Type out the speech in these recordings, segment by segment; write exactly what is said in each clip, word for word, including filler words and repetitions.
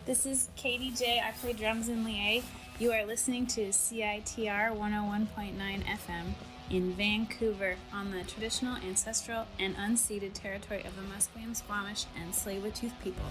This is Katie J. I play drums in Lié. You are listening to C I T R one oh one point nine F M in Vancouver on the traditional, ancestral, and unceded territory of the Musqueam, Squamish, and Tsleil-Waututh people.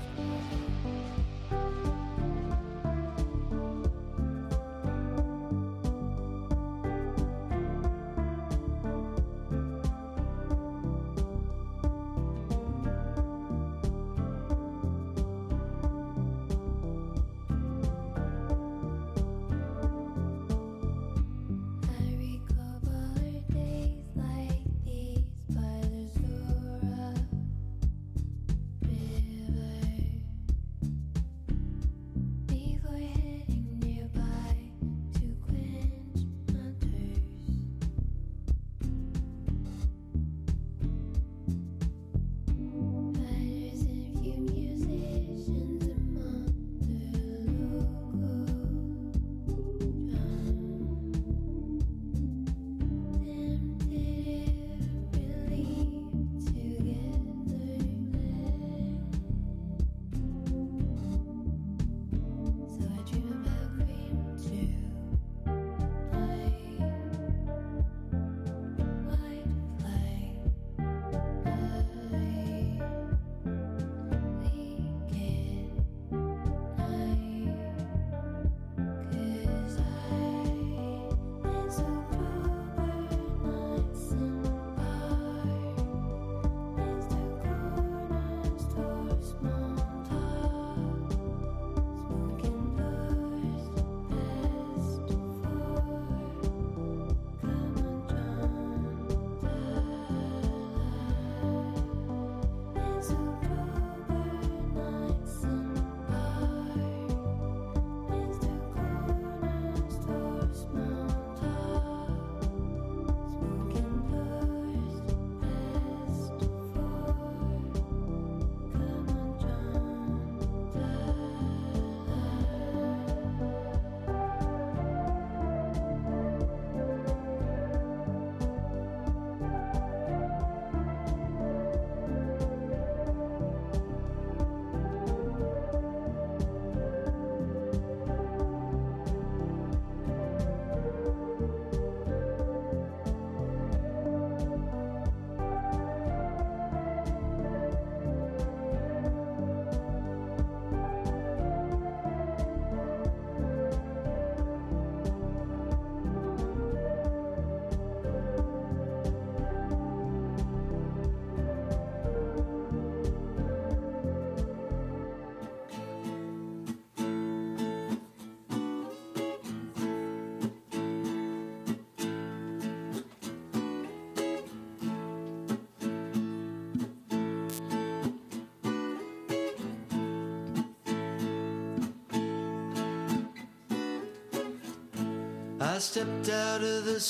I stepped out of the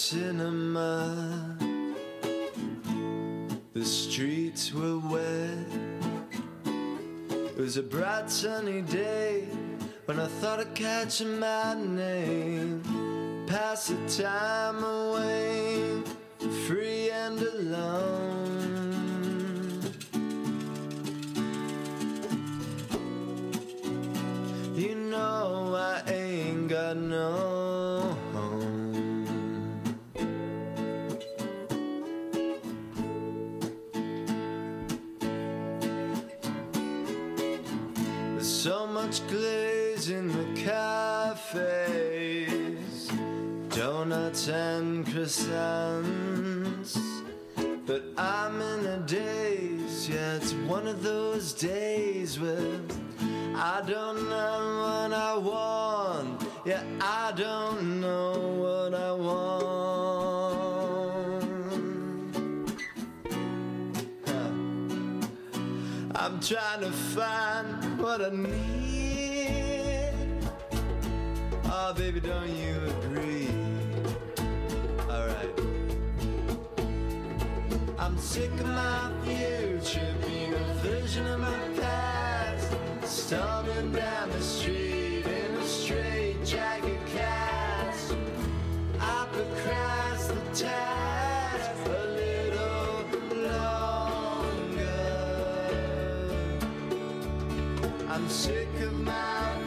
cinema. The streets were wet. It was a bright sunny day when I thought I'd catch a matinee, pass the time away, free and alone. You know I ain't got no home. There's so much glaze in the cafes, donuts and croissants, but I'm in a daze. Yeah, it's one of those days where I don't know what I want. Yeah, I don't know what I want. Huh. I'm trying to find what I need. Oh, baby, don't you agree? Alright. I'm sick of my future being a version of my past, stumbling down the street in a straight jacket cast. I procrastinate a little longer. I'm sick of my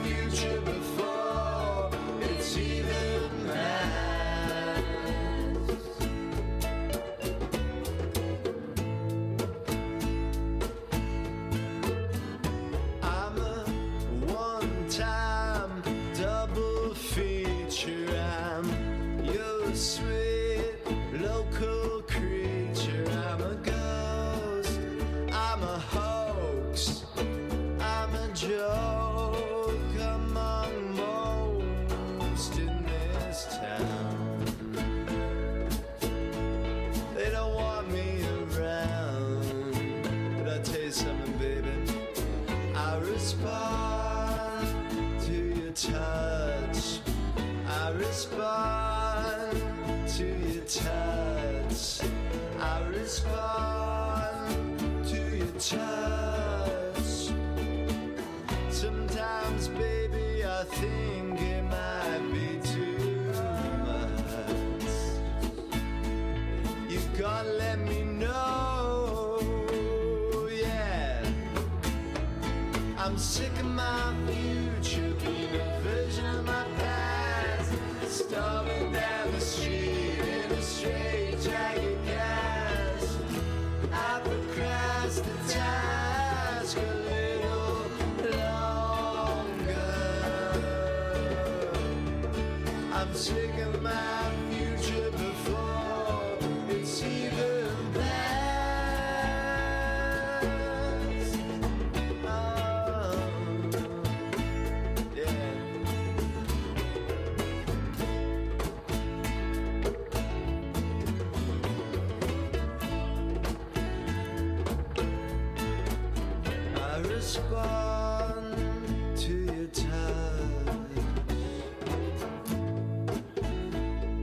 touch. I respond to your touch. I respond to your touch. Sometimes, baby, I think it might be too much. You gotta let me know, yeah. I'm sick of my future being a version of my past, stumbling down the street in a straight jacket cast. I procrastinate a little longer. I'm sick of my future before it's even past. Oh, yeah. I respond to your touch.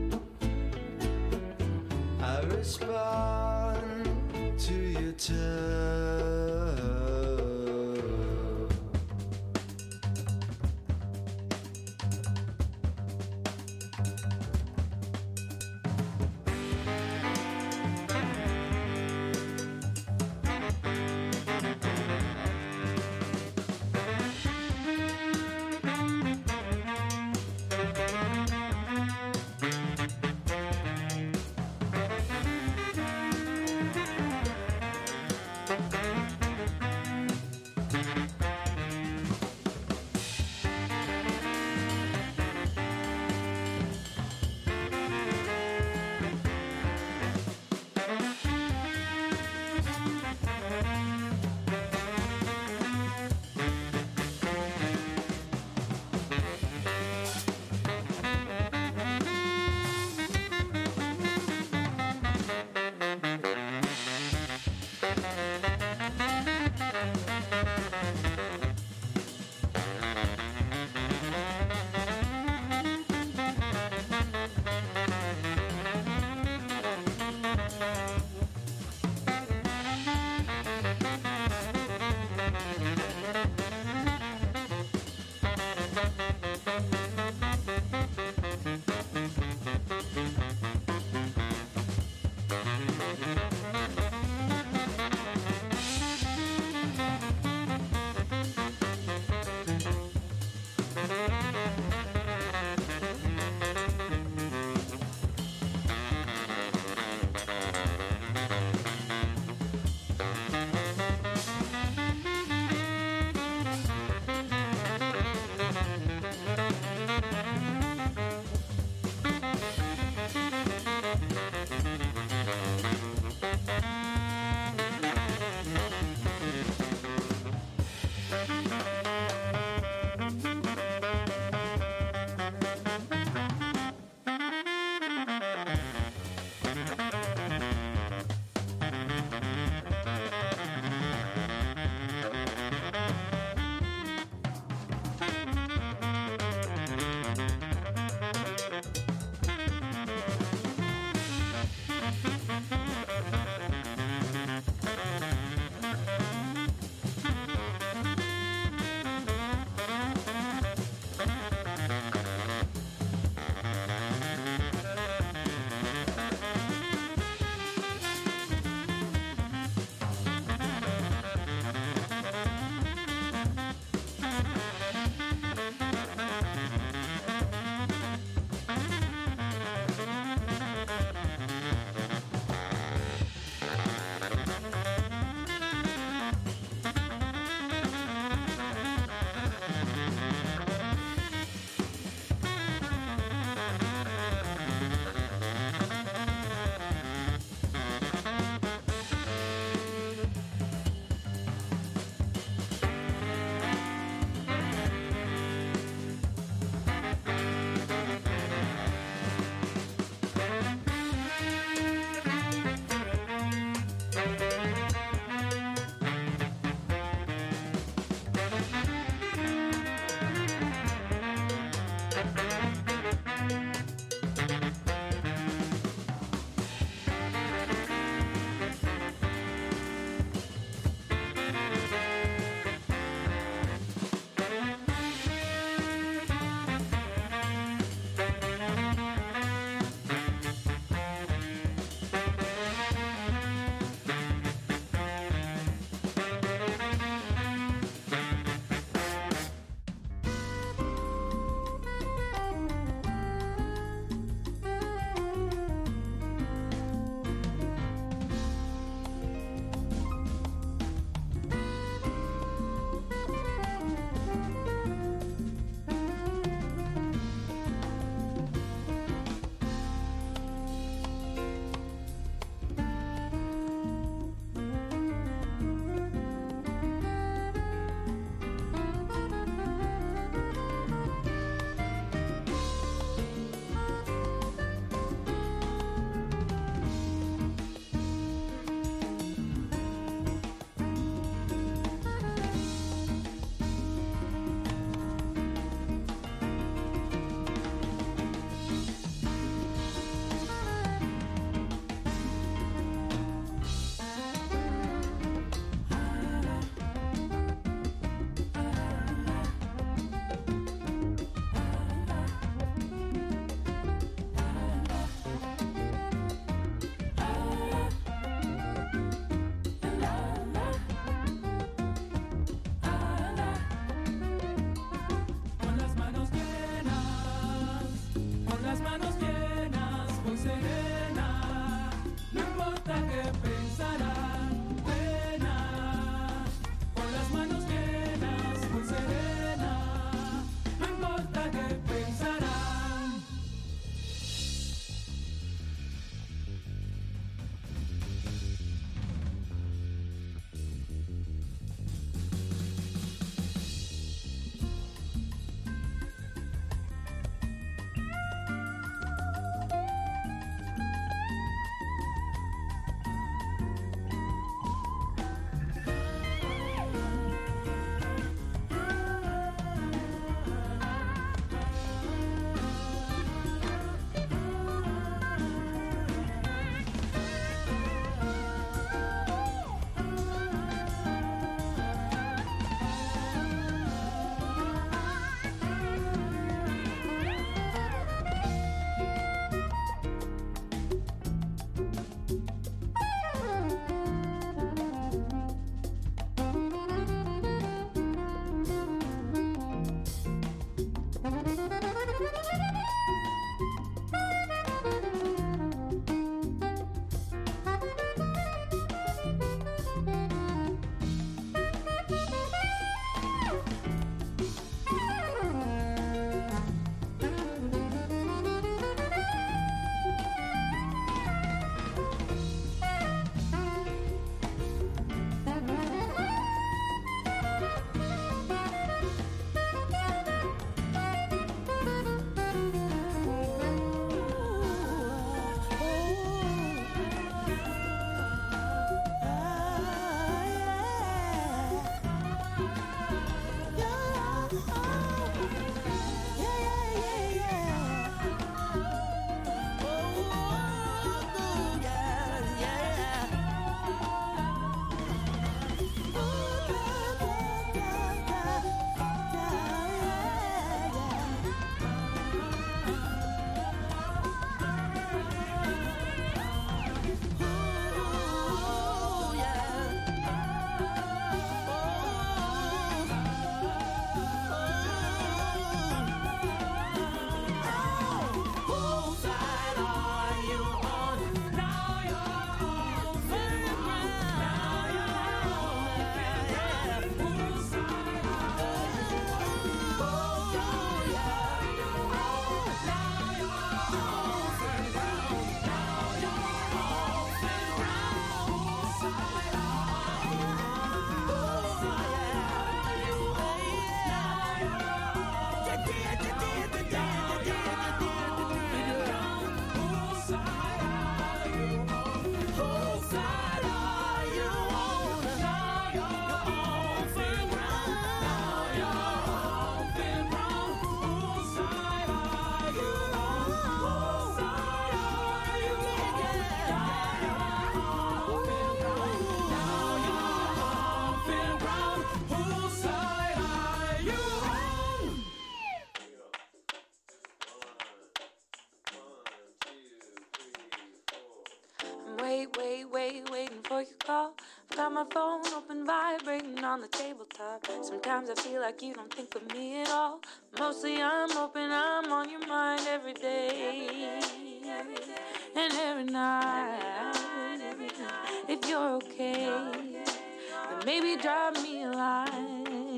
wait, wait, waiting for your call. Got my phone open, vibrating on the tabletop. Sometimes I feel like you don't think of me at all. Mostly I'm hoping I'm on your mind every day and every night. If you're okay, then maybe drop me a line.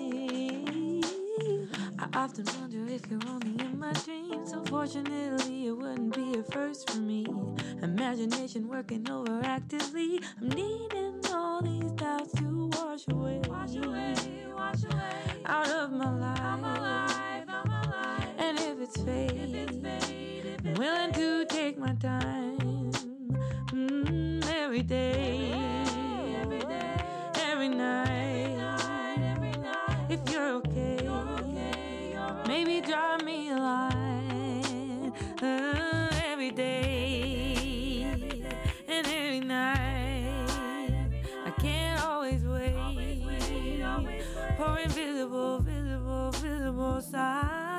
I often wonder if you're only in my dreams. Unfortunately, it wouldn't be a first for me. Imagination working overactively. I'm needing all these doubts to wash away, wash away, wash away out of my life. Out my life, out my life. And if it's fate, if it's fate if I'm willing to take my time. Mm, every day, every day, every night, every night. If you're okay, you're okay, you're okay. Maybe drop me a line. Uh, every day and every night. I can't always wait for invisible, visible, visible signs.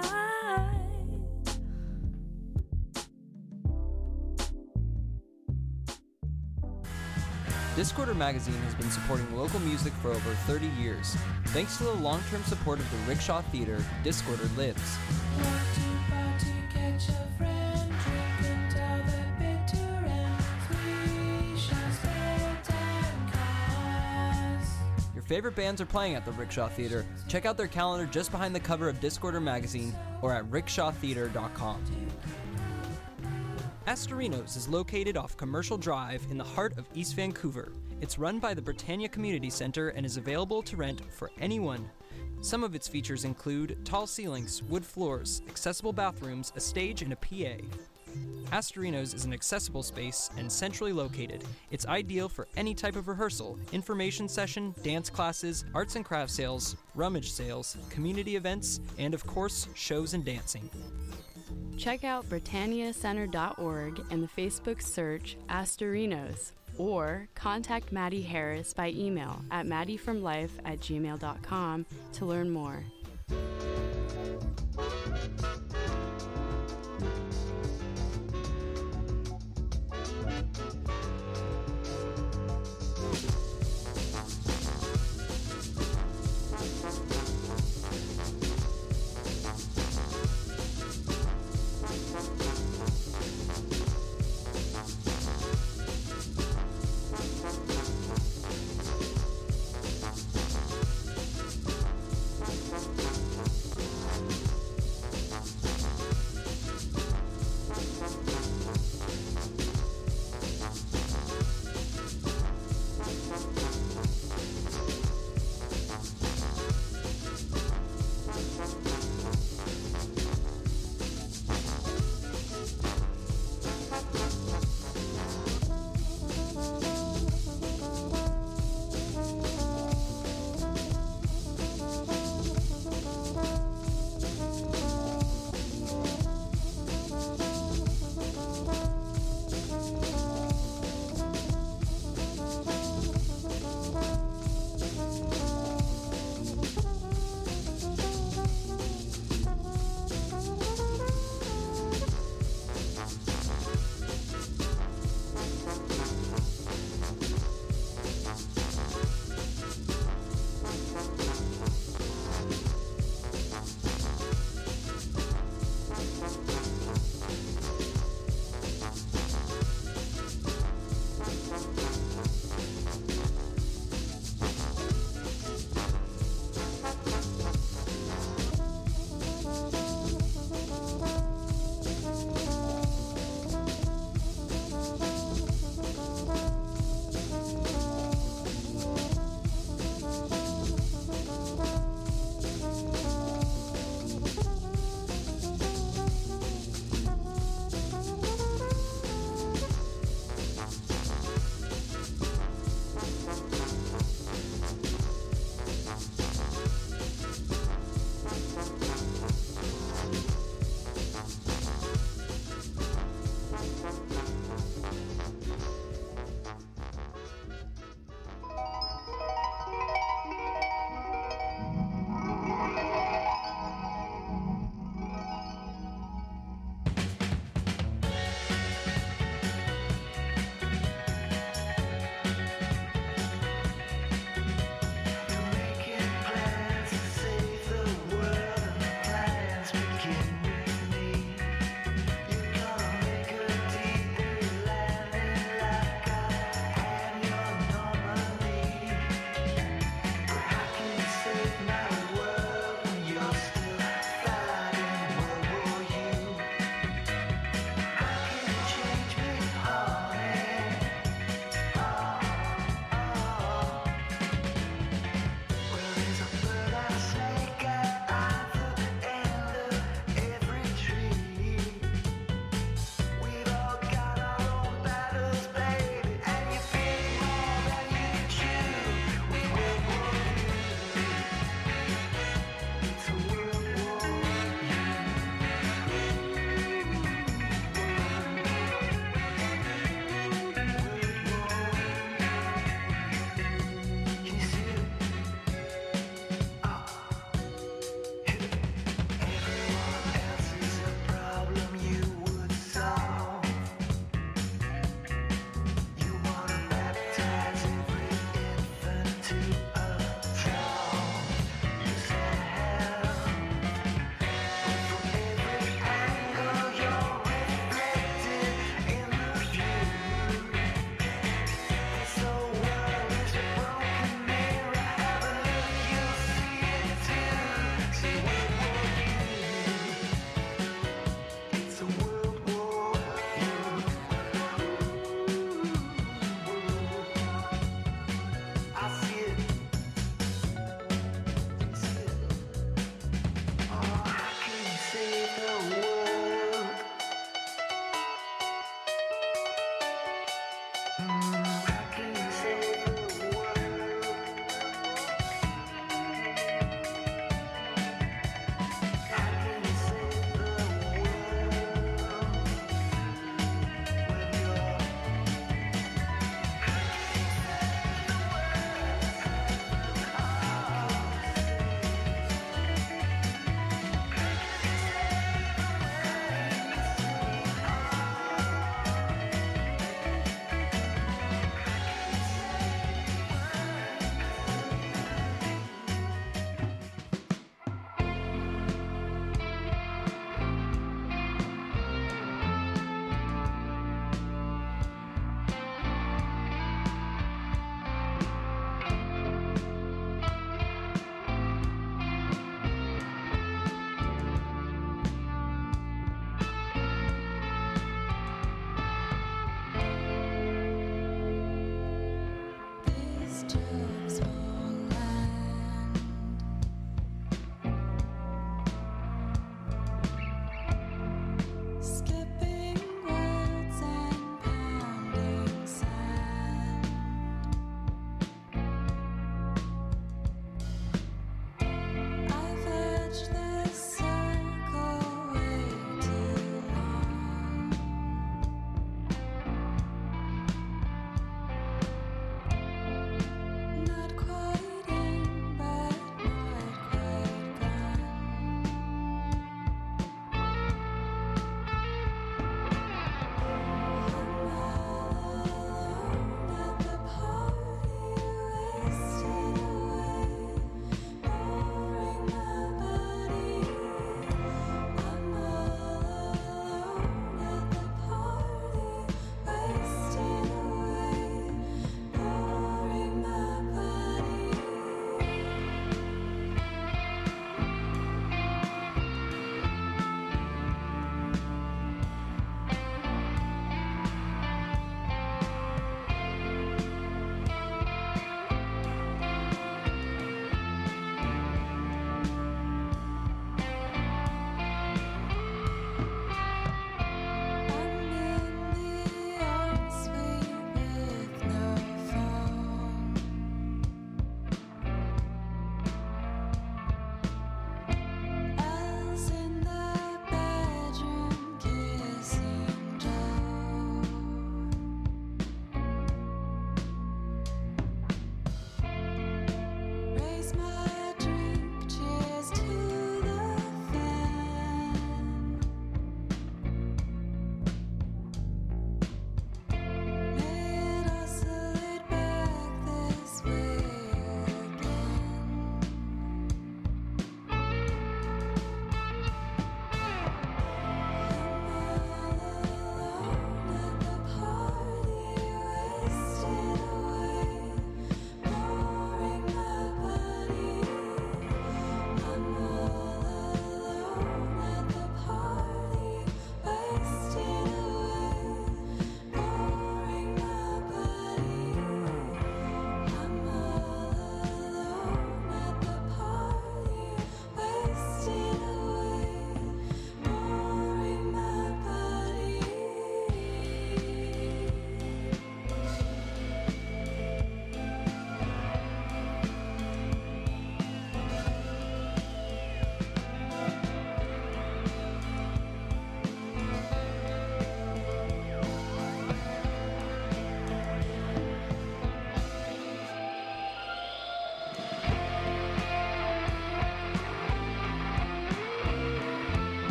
Discorder Magazine has been supporting local music for over thirty years. Thanks to the long-term support of the Rickshaw Theater, Discorder lives. Your favorite bands are playing at the Rickshaw Theater. Check out their calendar just behind the cover of Discorder Magazine or at rickshaw theater dot com. Astorinos is located off Commercial Drive in the heart of East Vancouver. It's run by the Britannia Community Center and is available to rent for anyone. Some of its features include tall ceilings, wood floors, accessible bathrooms, a stage, and a P A. Astorinos is an accessible space and centrally located. It's ideal for any type of rehearsal, information session, dance classes, arts and craft sales, rummage sales, community events, and of course, shows and dancing. Check out britannia center dot org and the Facebook search Astorinos, or contact Maddie Harris by email at maddiefromlife at gmail dot com to learn more.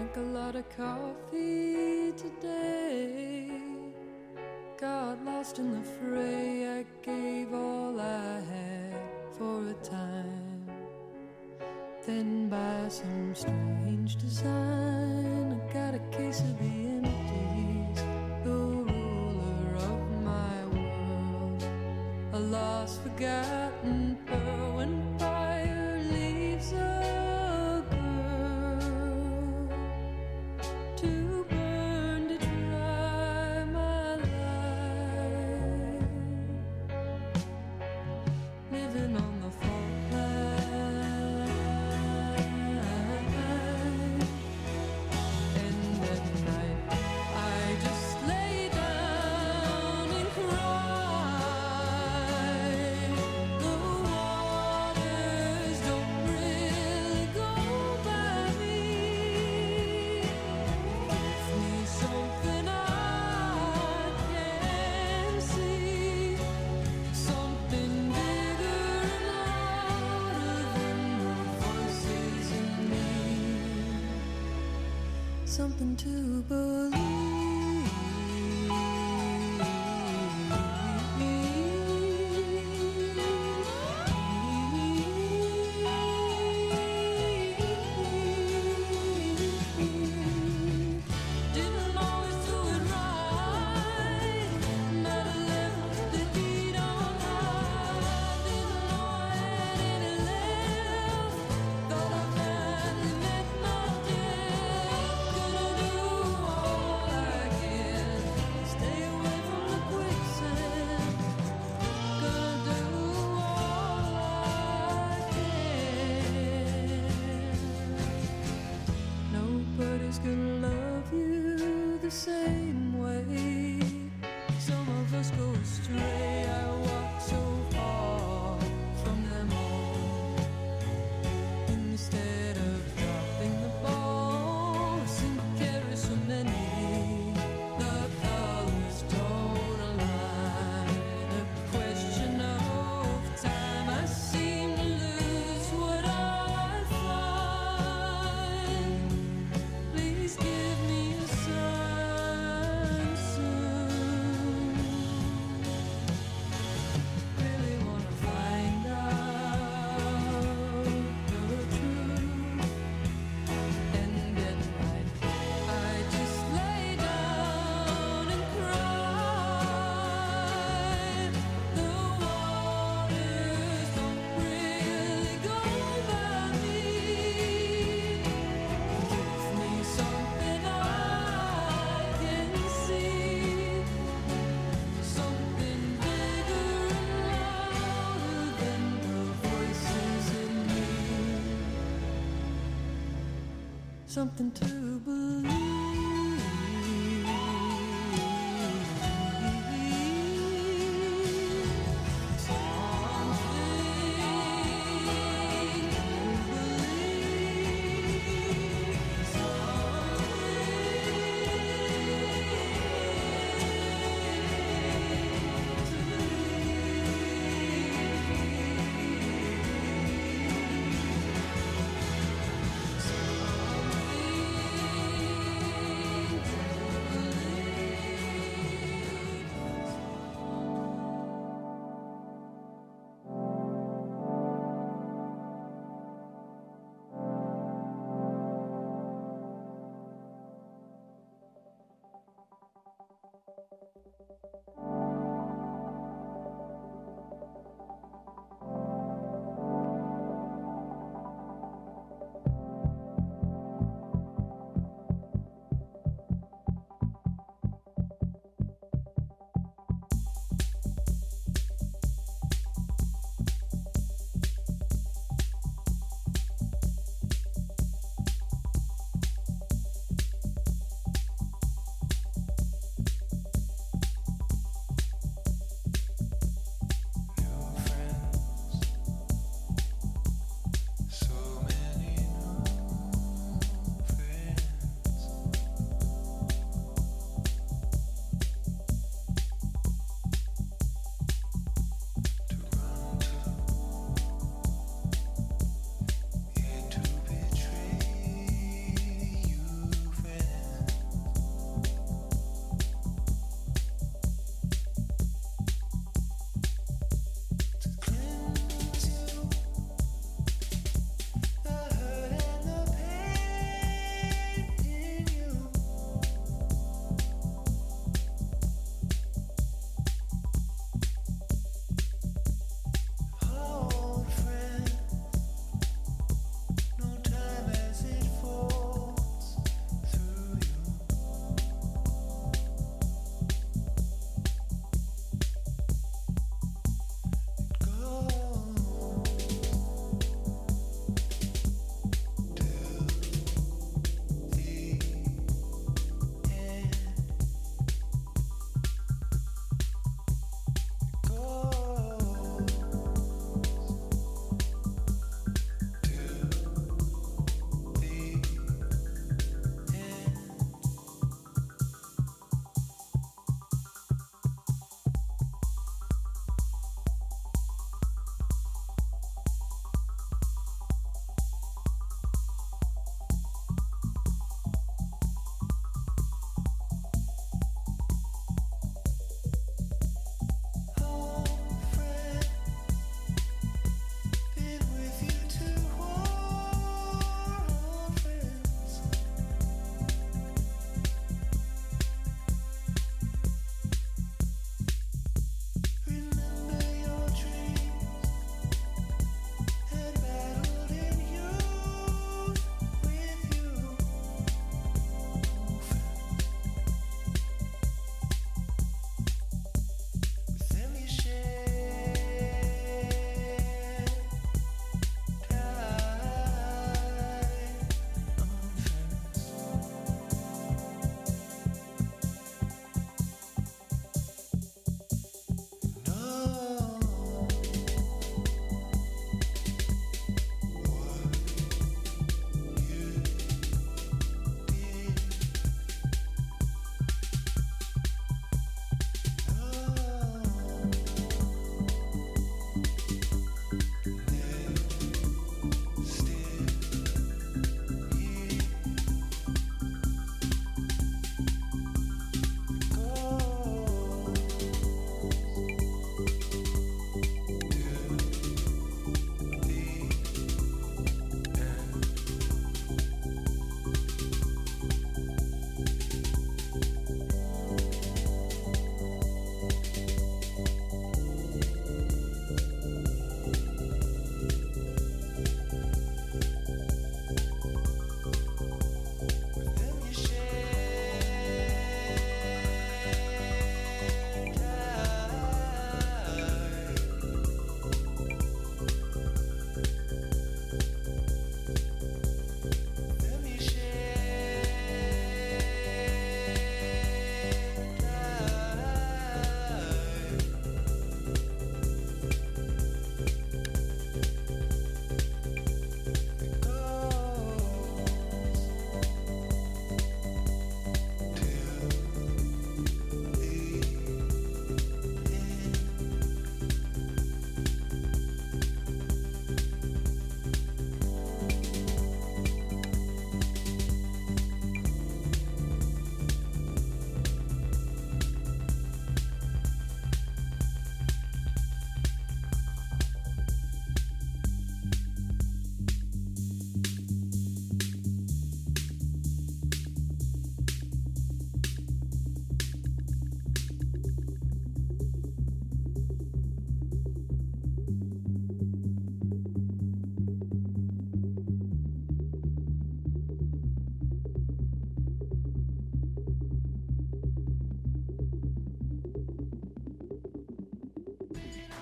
drank a lot of coffee today. Got lost in the fray. I gave all I had for a time. Then by some strange design, I got a case of the empties, the ruler of my world, a lost, forgotten pearl. When fire leaves a girl to burn to dry my life, living on the fault line. And at night I just lay down and cry. The waters don't really go by me. Give me something I can see, something bigger and louder than the voices in me, something to believe. Didn't always do it right. Might have left the heat on high. Didn't know I had any left. Thought I finally met my death. Gonna do all I can. Stay away from the quicksand. Gonna do all I can. Nobody's gonna love you the same way. Some of us go astray. I walk so far from them all. Instead of dropping the ball, I seem to carry so many. The colors don't align. A question of time. I seem to lose what I find. Please give me a sign soon. Really wanna find out the truth. And at night I just lay down and cry. The waters don't really go by me. Give me something I can see, something bigger and louder than the voices in me, something to believe. Something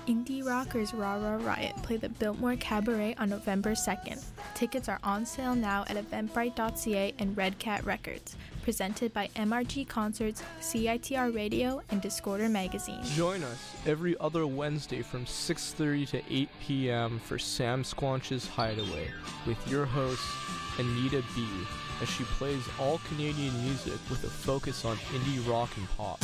Indie rockers Rah Rah Riot play the Biltmore Cabaret on November second. Tickets are on sale now at eventbrite dot c a and Red Cat Records. Presented by M R G Concerts, C I T R Radio, and Discorder Magazine. Join us every other Wednesday from six thirty to eight p.m. for Sam Squanch's Hideaway with your host, Anita B., as she plays all Canadian music with a focus on indie rock and pop.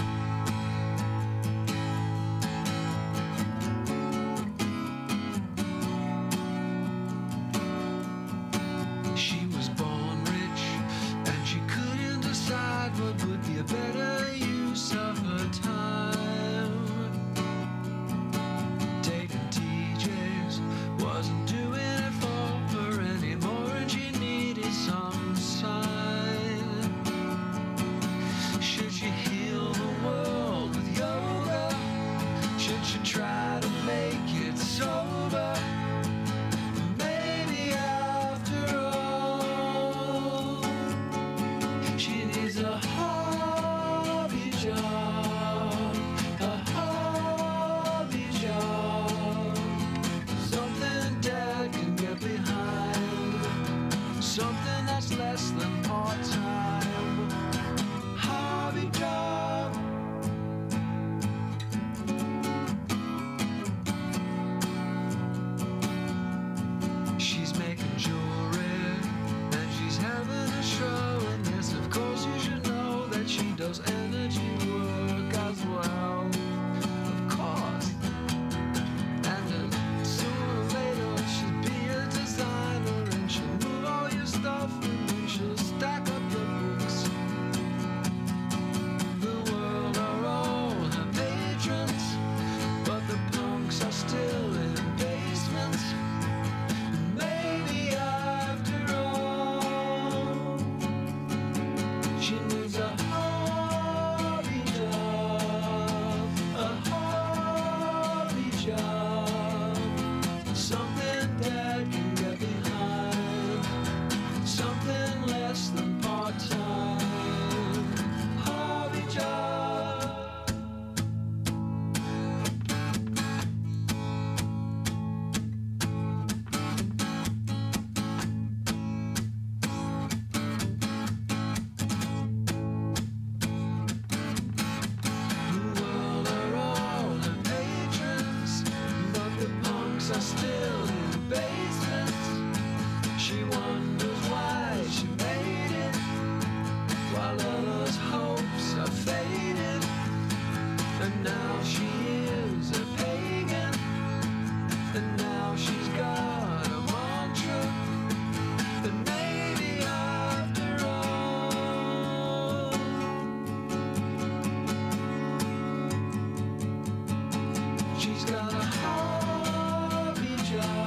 She's got a hobby job.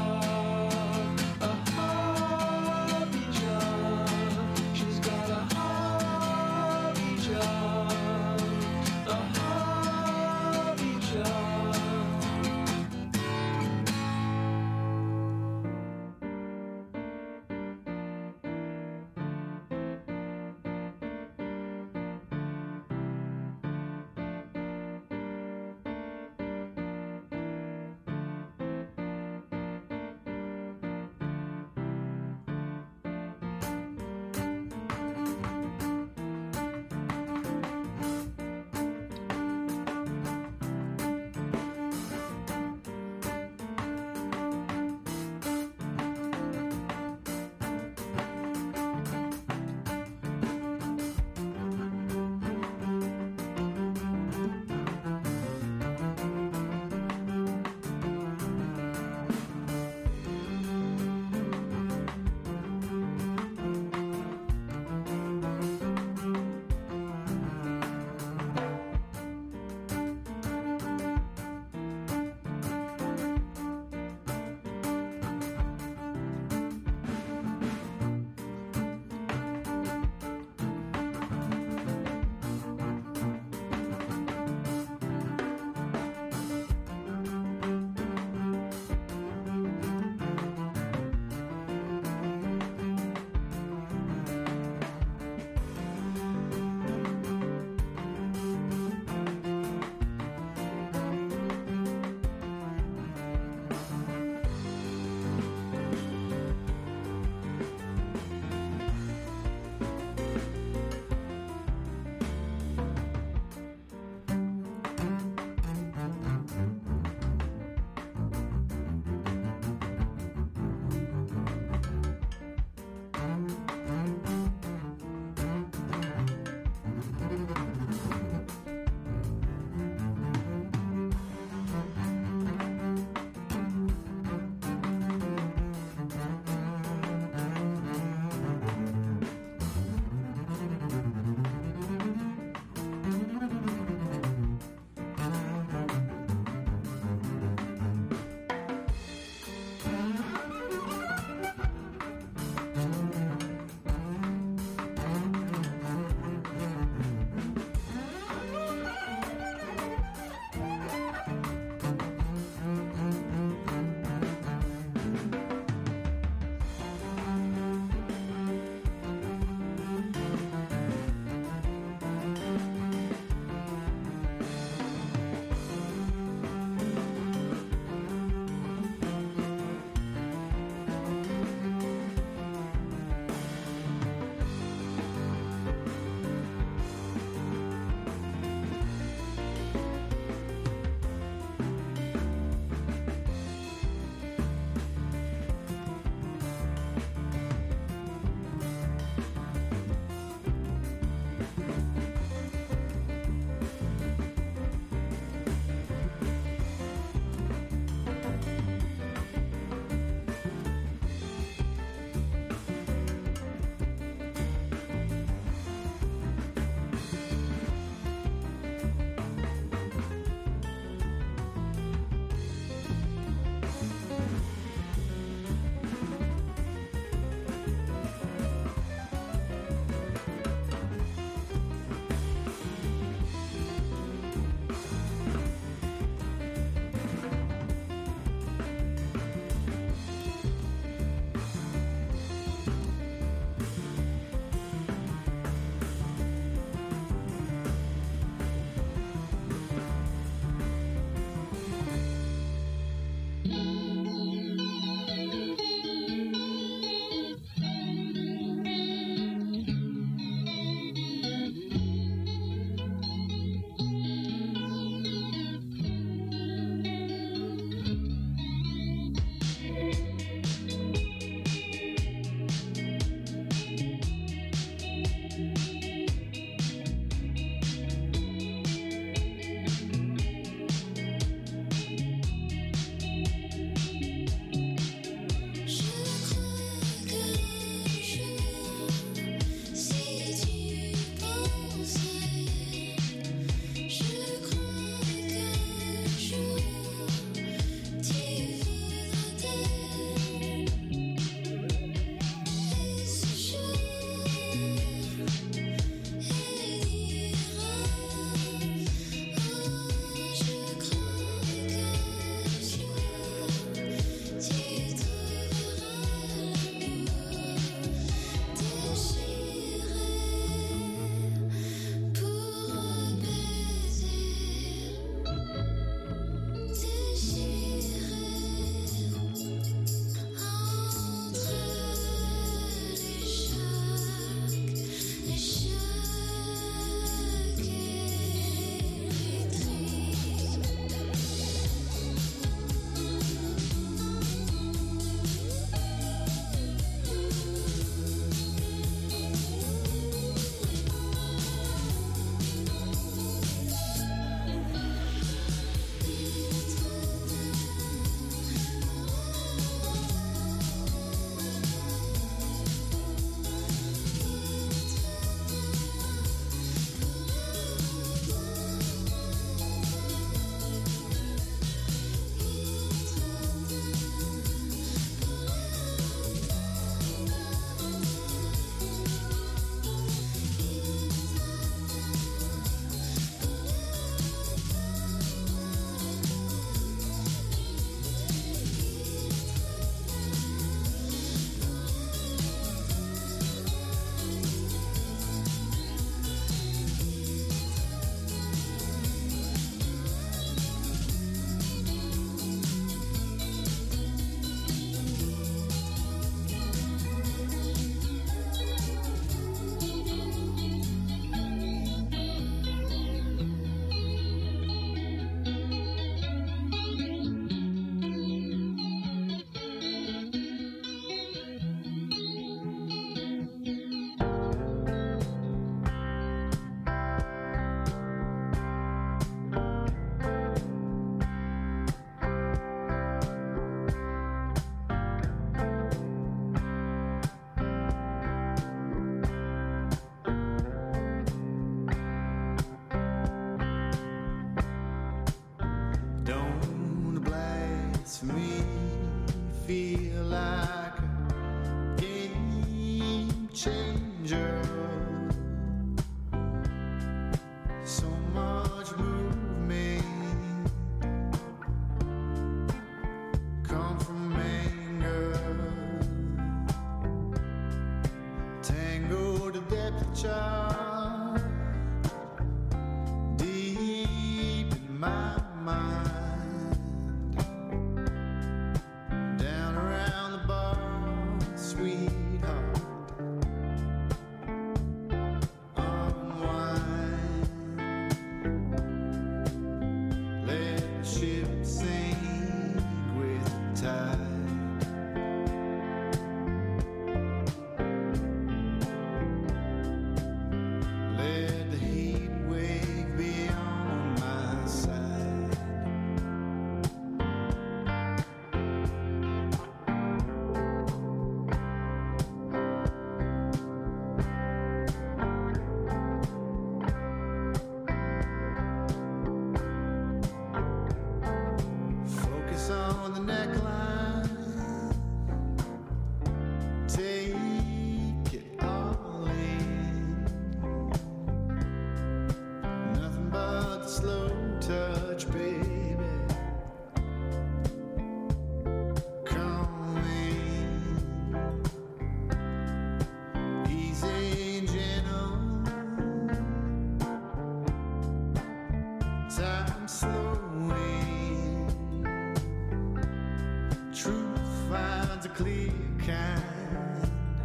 minds are clear, kind,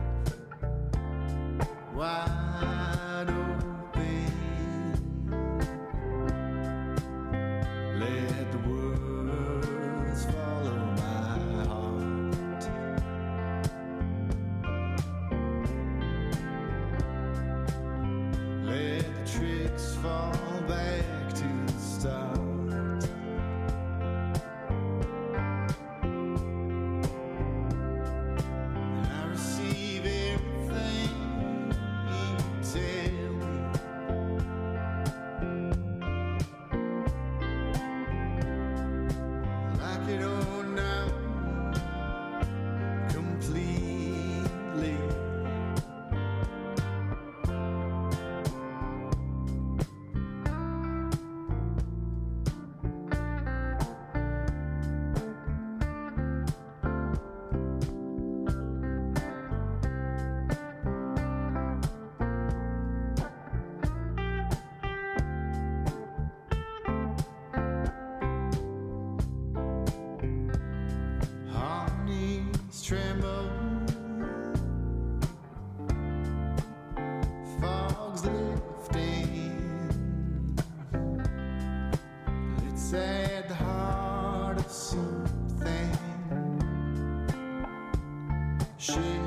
wide open. Let the words follow my heart. Let the tricks fall back to the start. And I receive everything you tell me. Like it or not, completely. Harmonies tremble, fog's lifting. It's at the heart of something. Shake